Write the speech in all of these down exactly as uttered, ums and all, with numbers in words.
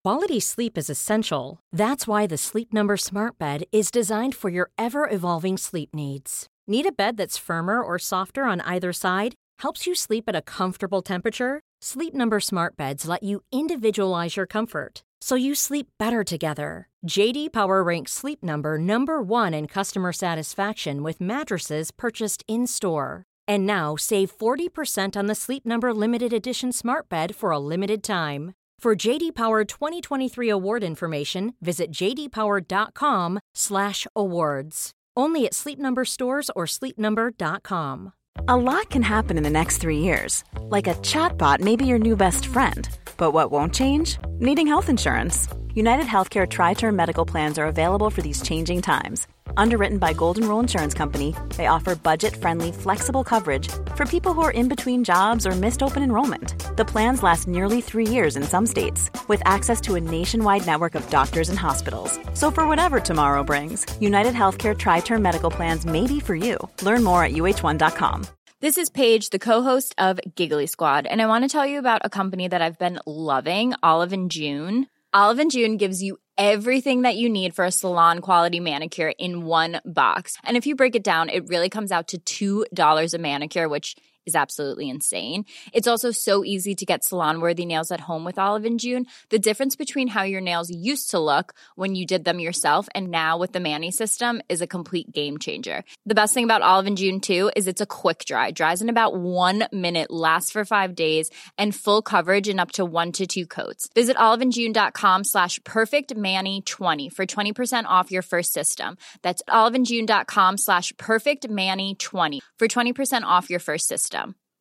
Quality sleep is essential. That's why the Sleep Number Smart Bed is designed for your ever-evolving sleep needs. Need a bed that's firmer or softer on either side? Helps you sleep at a comfortable temperature? Sleep Number Smart Beds let you individualize your comfort, so you sleep better together. J D Power ranks Sleep Number number one in customer satisfaction with mattresses purchased in-store. And now, save forty percent on the Sleep Number Limited Edition Smart Bed for a limited time. For J D Power twenty twenty-three award information, visit j d power dot com slash awards. Only at Sleep Number stores or sleep number dot com. A lot can happen in the next three years. Like a chatbot may be your new best friend. But what won't change? Needing health insurance. United Healthcare Tri-Term Medical Plans are available for these changing times. Underwritten by Golden Rule Insurance Company, they offer budget-friendly, flexible coverage for people who are in between jobs or missed open enrollment. The plans last nearly three years in some states, with access to a nationwide network of doctors and hospitals. So for whatever tomorrow brings, United Healthcare Tri-Term Medical Plans may be for you. Learn more at u h one dot com. This is Paige, the co-host of Giggly Squad, and I want to tell you about a company that I've been loving, Olive and June. Olive and June gives you everything that you need for a salon-quality manicure in one box. And if you break it down, it really comes out to two dollars a manicure, which is absolutely insane. It's also so easy to get salon-worthy nails at home with Olive and June. The difference between how your nails used to look when you did them yourself and now with the Mani system is a complete game changer. The best thing about Olive and June, too, is it's a quick dry. Dries in about one minute, lasts for five days, and full coverage in up to one to two coats. Visit oliveandjune.com slash perfectmani20 for twenty percent off your first system. That's oliveandjune.com slash perfectmani20 for twenty percent off your first system.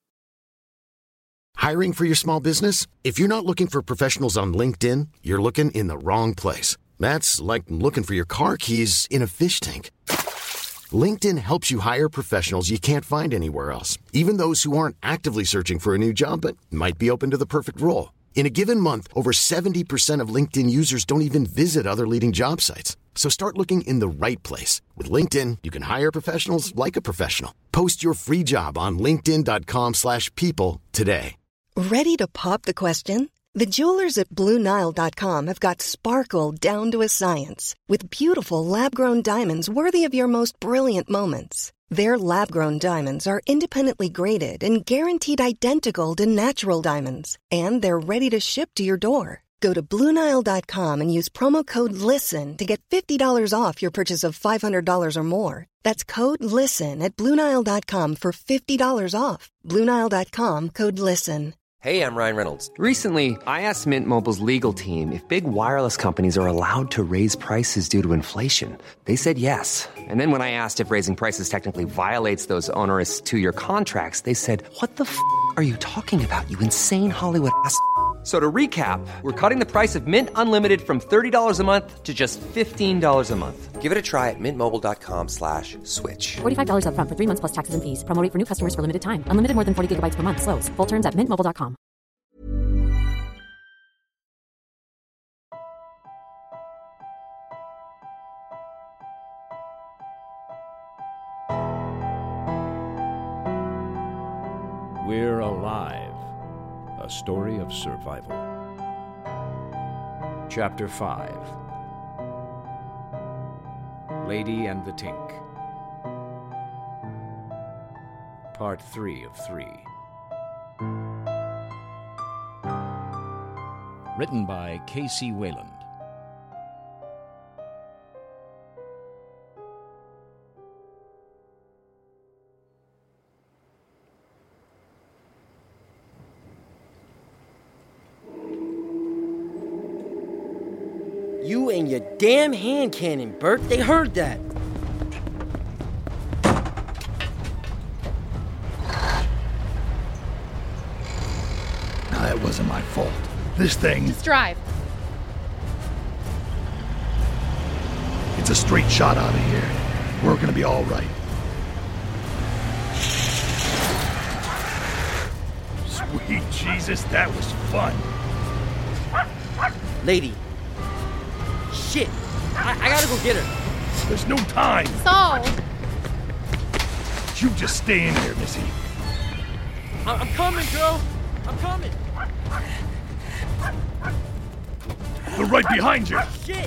Hiring for your small business? If you're not looking for professionals on LinkedIn, you're looking in the wrong place. That's like looking for your car keys in a fish tank. LinkedIn helps you hire professionals you can't find anywhere else, even those who aren't actively searching for a new job but might be open to the perfect role. In a given month, over seventy percent of LinkedIn users don't even visit other leading job sites. So start looking in the right place. With LinkedIn, you can hire professionals like a professional. Post your free job on linkedin.com slash people today. Ready to pop the question? The jewelers at Blue Nile dot com have got sparkle down to a science with beautiful lab-grown diamonds worthy of your most brilliant moments. Their lab-grown diamonds are independently graded and guaranteed identical to natural diamonds, and they're ready to ship to your door. Go to Blue Nile dot com and use promo code LISTEN to get fifty dollars off your purchase of five hundred dollars or more. That's code LISTEN at Blue Nile dot com for fifty dollars off. Blue Nile dot com, code LISTEN. Hey, I'm Ryan Reynolds. Recently, I asked Mint Mobile's legal team if big wireless companies are allowed to raise prices due to inflation. They said yes. And then when I asked if raising prices technically violates those onerous two-year contracts, they said, what the f*** are you talking about, you insane Hollywood ass f- So to recap, we're cutting the price of Mint Unlimited from thirty dollars a month to just fifteen dollars a month. Give it a try at mintmobile.com slash switch. forty-five dollars up front for three months plus taxes and fees. Promo rate for new customers for limited time. Unlimited more than forty gigabytes per month. Slows full terms at mint mobile dot com. We're Alive, a story of survival. Chapter five, Lady and the Tink. Part three of three. Written by K C Wayland. You and your damn hand cannon, Bert. They heard that. No, that wasn't my fault. This thing... Just drive. It's a straight shot out of here. We're gonna be all right. Sweet Jesus, that was fun. Lady. Shit. I, I gotta go get her. There's no time. So? You just stay in there, Missy. I- I'm coming, girl. I'm coming. The They're right behind you! Shit!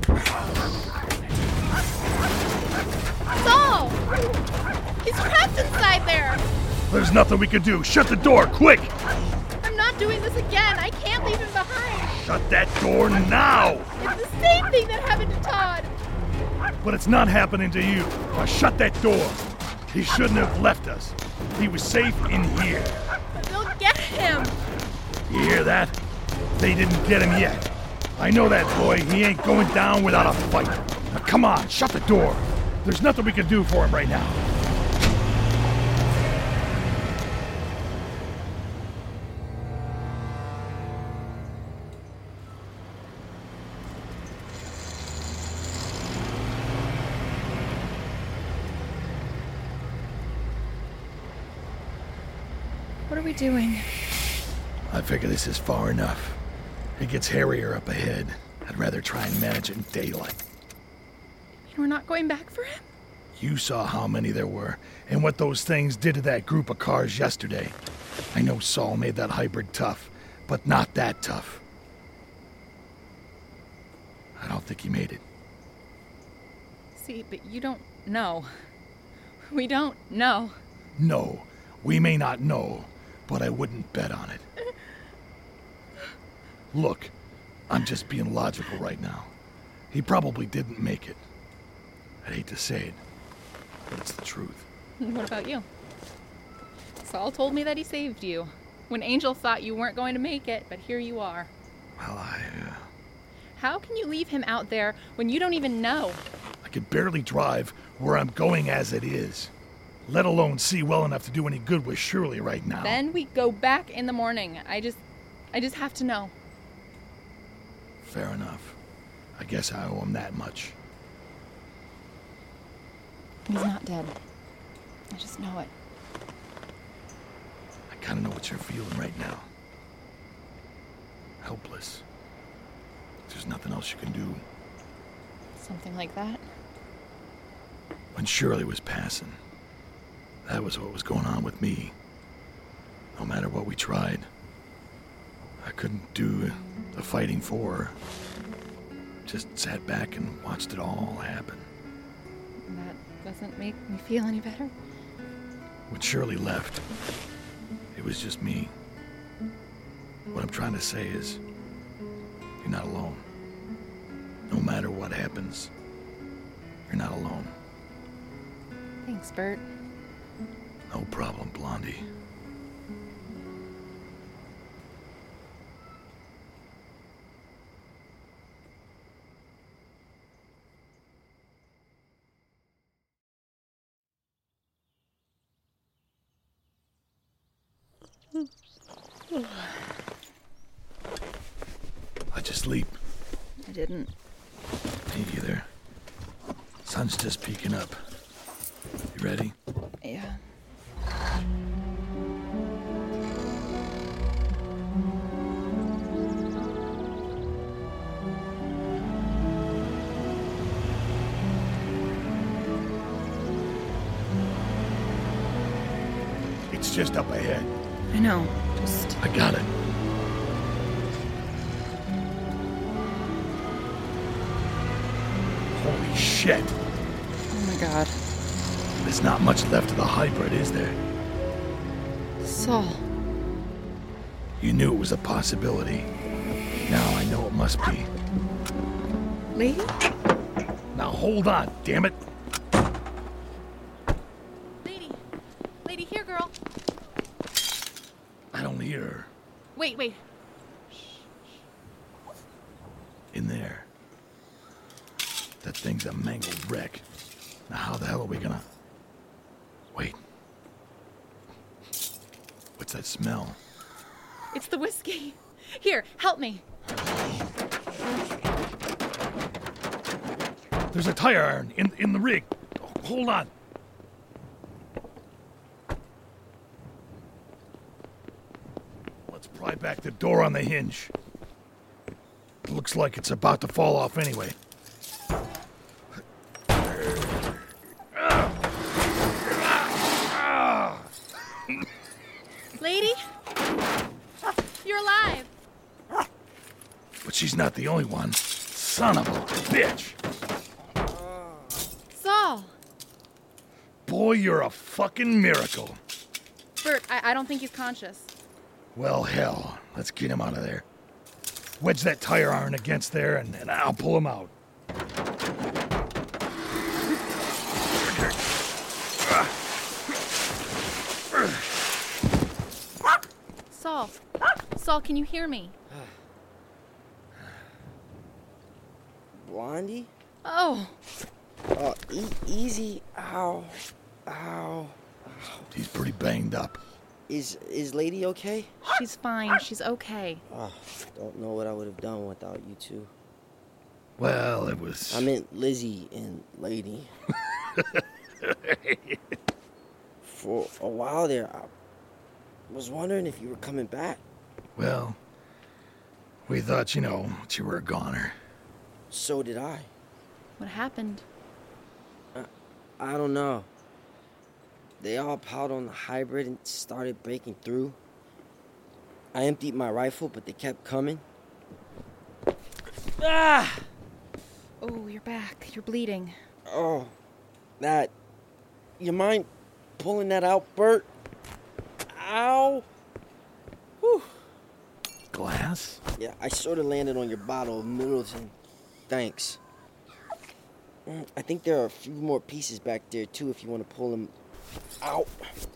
Saul! He's trapped inside there! There's nothing we can do. Shut the door, quick! I'm not doing this again. I can't leave him behind. Shut that door now! It's the same thing that happened to Todd. But it's not happening to you. Now shut that door. He shouldn't have left us. He was safe in here. But they'll get him. You hear that? They didn't get him yet. I know that boy. He ain't going down without a fight. Now come on, shut the door. There's nothing we can do for him right now. What are we doing? I figure this is far enough. It gets hairier up ahead. I'd rather try and manage it in daylight. And we're not going back for him? You saw how many there were, and what those things did to that group of cars yesterday. I know Saul made that hybrid tough, but not that tough. I don't think he made it. See, but you don't know. We don't know. No, we may not know, but I wouldn't bet on it. Look, I'm just being logical right now. He probably didn't make it. I'd hate to say it, but it's the truth. What about you? Saul told me that he saved you. When Angel thought you weren't going to make it, but here you are. Well, I, uh... How can you leave him out there when you don't even know? I could barely drive where I'm going as it is. Let alone see well enough to do any good with Shirley right now. Then we go back in the morning. I just... I just have to know. Fair enough. I guess I owe him that much. He's not dead. I just know it. I kind of know what you're feeling right now. Helpless. There's nothing else you can do. Something like that? When Shirley was passing, that was what was going on with me. No matter what we tried, I couldn't do the fighting for her. Just sat back and watched it all happen. That doesn't make me feel any better. When Shirley left, it was just me. What I'm trying to say is, you're not alone. No matter what happens, you're not alone. Thanks, Bert. No problem, Blondie. How'd you sleep? I didn't. Me either. Sun's just peeking up. You ready? Yeah. It's just up ahead. I know. Just... I got it. Holy shit. Oh my god. There's not much left of the hybrid, is there? Saul. You knew it was a possibility. Now I know it must be. Lady? Now hold on, damn it. Lady. Lady, here, girl. I don't hear her. Wait, wait. In there. That thing's a mangled wreck. Now how the hell are we gonna... Wait. What's that smell? It's the whiskey. Here, help me. There's a tire iron in, in the rig. Hold on. Let's pry back the door on the hinge. It looks like it's about to fall off anyway. Lady? You're alive. But she's not the only one. Son of a bitch. Saul! Boy, you're a fucking miracle. Bert, I, I don't think he's conscious. Well, hell, let's get him out of there. Wedge that tire iron against there, and, and I'll pull him out. Saul. Saul, can you hear me? Blondie? Oh. Oh, e- easy. Ow. Ow. He's pretty banged up. Is is Lady okay? She's fine. She's okay. Oh, don't know what I would have done without you two. Well, it was... I meant Lizzie and Lady. For a while there, I was wondering if you were coming back. Well, we thought, you know, that you were a goner. So did I. What happened? I, I don't know. They all piled on the hybrid and started breaking through. I emptied my rifle, but they kept coming. Ah! Oh, you're back. You're bleeding. Oh, that. You mind pulling that out, Bert? Ow! Whew. Glass? Yeah, I sort of landed on your bottle of Middleton. Thanks. I think there are a few more pieces back there, too, if you want to pull them out.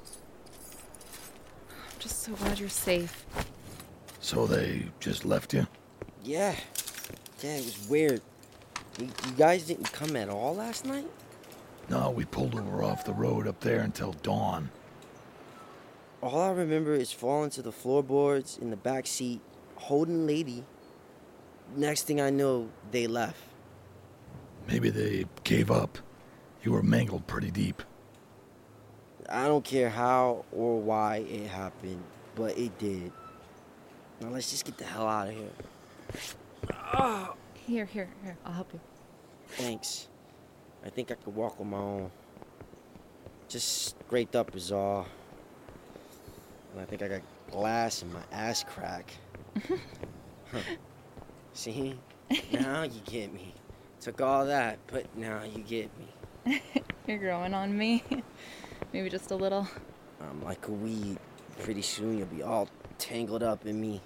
I'm just so glad you're safe. So they just left you? Yeah. Yeah, it was weird. You, you guys didn't come at all last night? No, we pulled over off the road up there until dawn. All I remember is falling to the floorboards in the back seat, holding Lady. Next thing I know, they left. Maybe they gave up. You were mangled pretty deep. I don't care how or why it happened, but it did. Now let's just get the hell out of here. Oh. Here, here, here. I'll help you. Thanks. I think I could walk on my own. Just scraped up is all. And I think I got glass in my ass crack. Huh. See? Now you get me. Took all that, but now you get me. You're growing on me. Maybe just a little. I'm like a weed. Pretty soon you'll be all tangled up in me.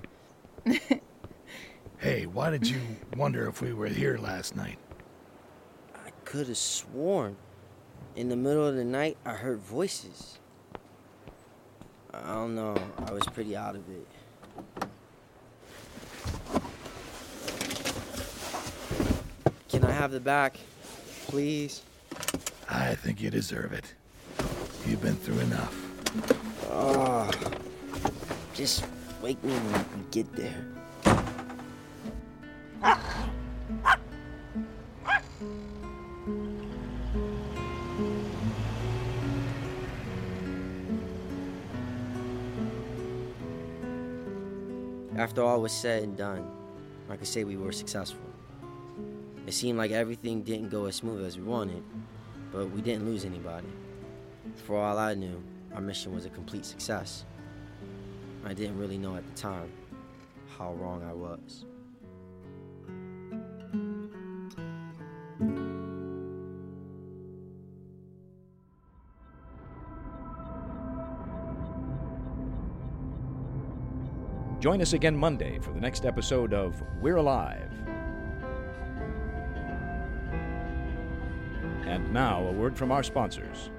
Hey, why did you wonder if we were here last night? I could have sworn in the middle of the night I heard voices. I don't know. I was pretty out of it. Can I have the back, please? I think you deserve it. You've been through enough. Oh, just wake me when we get there. After all was said and done, I could say we were successful. It seemed like everything didn't go as smooth as we wanted, but we didn't lose anybody. For all I knew, our mission was a complete success. I didn't really know at the time how wrong I was. Join us again Monday for the next episode of We're Alive. And now, a word from our sponsors.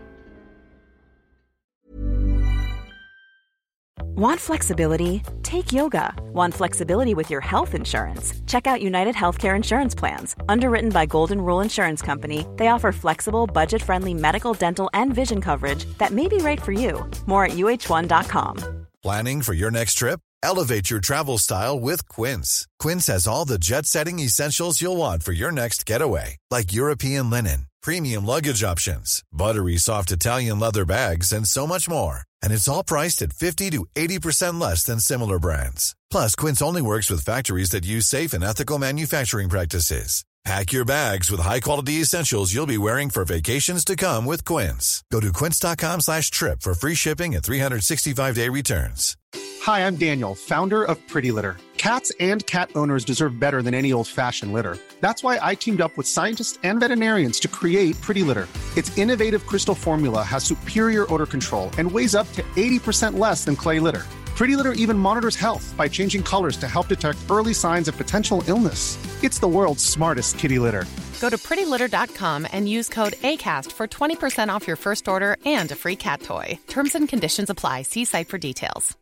Want flexibility? Take yoga. Want flexibility with your health insurance? Check out United Healthcare Insurance Plans. Underwritten by Golden Rule Insurance Company, they offer flexible, budget-friendly medical, dental, and vision coverage that may be right for you. More at U H one dot com. Planning for your next trip? Elevate your travel style with Quince. Quince has all the jet-setting essentials you'll want for your next getaway, like European linen, premium luggage options, buttery soft Italian leather bags, and so much more. And it's all priced at fifty to eighty percent less than similar brands. Plus, Quince only works with factories that use safe and ethical manufacturing practices. Pack your bags with high-quality essentials you'll be wearing for vacations to come with Quince. Go to quince.com slash trip for free shipping and three sixty-five day returns. Hi, I'm Daniel, founder of Pretty Litter. Cats and cat owners deserve better than any old-fashioned litter. That's why I teamed up with scientists and veterinarians to create Pretty Litter. Its innovative crystal formula has superior odor control and weighs up to eighty percent less than clay litter. Pretty Litter even monitors health by changing colors to help detect early signs of potential illness. It's the world's smartest kitty litter. Go to pretty litter dot com and use code ACAST for twenty percent off your first order and a free cat toy. Terms and conditions apply. See site for details.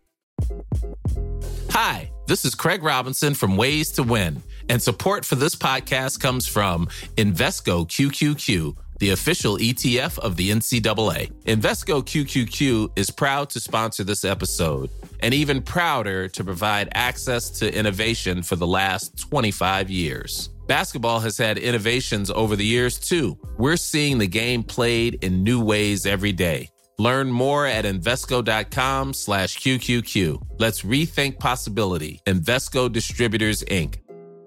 Hi, this is Craig Robinson from Ways to Win, and support for this podcast comes from Invesco Q Q Q, the official E T F of the N C double A. Invesco Q Q Q is proud to sponsor this episode, and even prouder to provide access to innovation for the last twenty-five years. Basketball has had innovations over the years, too. We're seeing the game played in new ways every day. Learn more at Invesco.com slash QQQ. Let's rethink possibility. Invesco Distributors, Incorporated.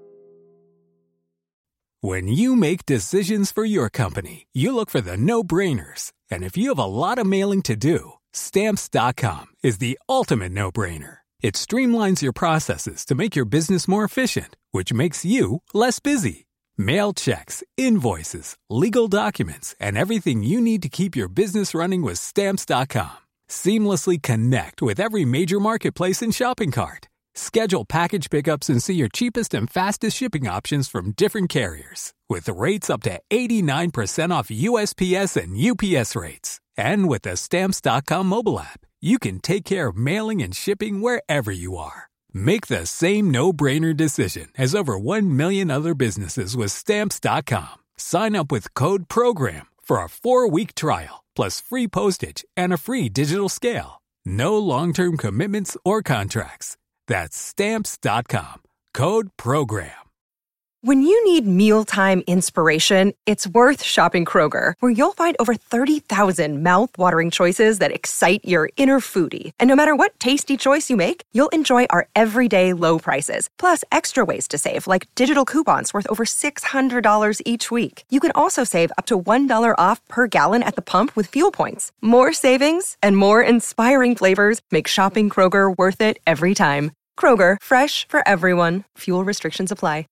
When you make decisions for your company, you look for the no-brainers. And if you have a lot of mailing to do, Stamps dot com is the ultimate no-brainer. It streamlines your processes to make your business more efficient, which makes you less busy. Mail checks, invoices, legal documents, and everything you need to keep your business running with Stamps dot com. Seamlessly connect with every major marketplace and shopping cart. Schedule package pickups and see your cheapest and fastest shipping options from different carriers, with rates up to eighty-nine percent off U S P S and U P S rates. And with the Stamps dot com mobile app, you can take care of mailing and shipping wherever you are. Make the same no-brainer decision as over one million other businesses with Stamps dot com. Sign up with code PROGRAM for a four-week trial, plus free postage and a free digital scale. No long-term commitments or contracts. That's Stamps dot com. Code PROGRAM. When you need mealtime inspiration, it's worth shopping Kroger, where you'll find over thirty thousand mouth-watering choices that excite your inner foodie. And no matter what tasty choice you make, you'll enjoy our everyday low prices, plus extra ways to save, like digital coupons worth over six hundred dollars each week. You can also save up to one dollar off per gallon at the pump with fuel points. More savings and more inspiring flavors make shopping Kroger worth it every time. Kroger, fresh for everyone. Fuel restrictions apply.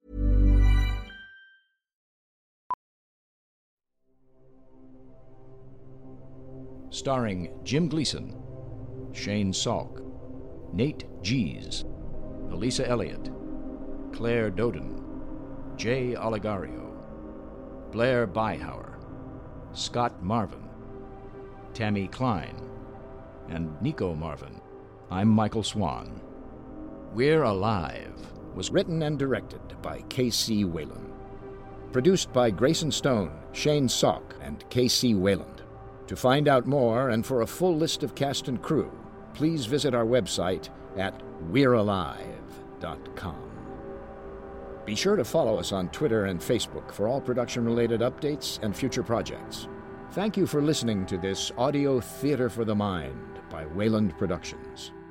Starring Jim Gleason, Shane Salk, Nate Gies, Elisa Elliott, Claire Doden, Jay Oligario, Blair Byhauer, Scott Marvin, Tammy Klein, and Nico Marvin. I'm Michael Swan. We're Alive was written and directed by K C Wayland. Produced by Grayson Stone, Shane Salk, and K C Wayland. To find out more and for a full list of cast and crew, please visit our website at we're alive dot com. Be sure to follow us on Twitter and Facebook for all production-related updates and future projects. Thank you for listening to this audio theater for the mind by Wayland Productions.